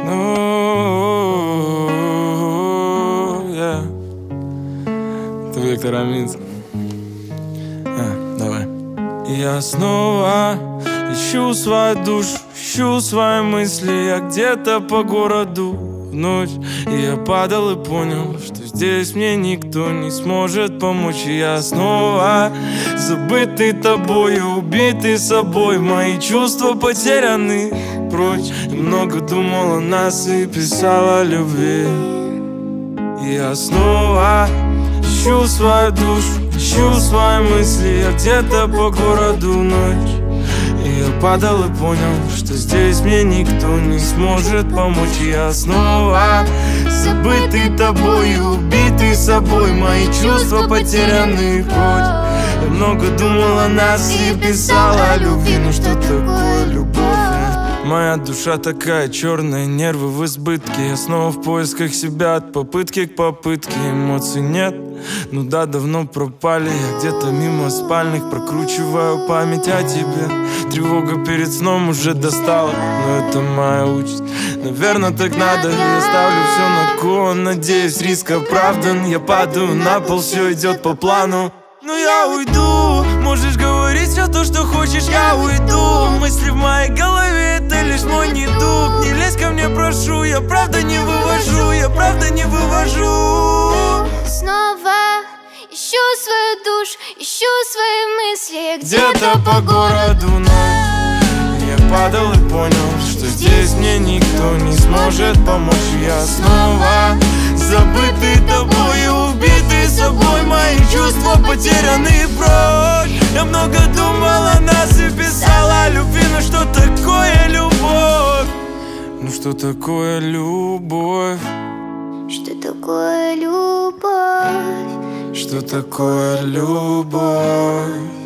Это Виктор Аминцев. Давай. Я снова ищу свою душу, ищу свои мысли. Я где-то по городу в ночь. И я падал и понял, что здесь мне никто не сможет помочь. И я снова забытый тобою, убитый собой. Мои чувства потеряны прочь. И много думал о нас и писал о любви. И я снова ищу свою душу, ищу свои мысли. Я где-то по городу ночь. И я падал и понял, что здесь мне никто не сможет помочь. И я снова забытый тобой, убитый собой. Мои чувства потеряны прочь. Я много думал о нас и писал о любви. Ну что такое любовь? Моя душа такая черная, нервы в избытке. Я снова в поисках себя, от попытки к попытке. Эмоций нет, ну да, давно пропали. Я где-то мимо спальных прокручиваю память о тебе. Тревога перед сном уже достала, но это моя участь. Наверное, так надо, я ставлю все на кон. Надеюсь, риск оправдан. Я падаю на пол, все идет по плану. Но я уйду, можешь говорить все то, что хочешь, я уйду. Мысли в моей голове, это лишь мой недуг. Не лезь ко мне, прошу, я правда не вывожу, я правда не вывожу. Снова ищу свою душу, ищу свои мысли. Где-то по городу ночь. Я падал и понял, что здесь мне никто не сможет помочь. Я снова забытый тобой, убитый собой. Мои чувства потеряны прочь. Я много думал о нас и писал о любви. Ну что такое любовь? Ну что такое любовь? Что такое любовь? Что такое любовь?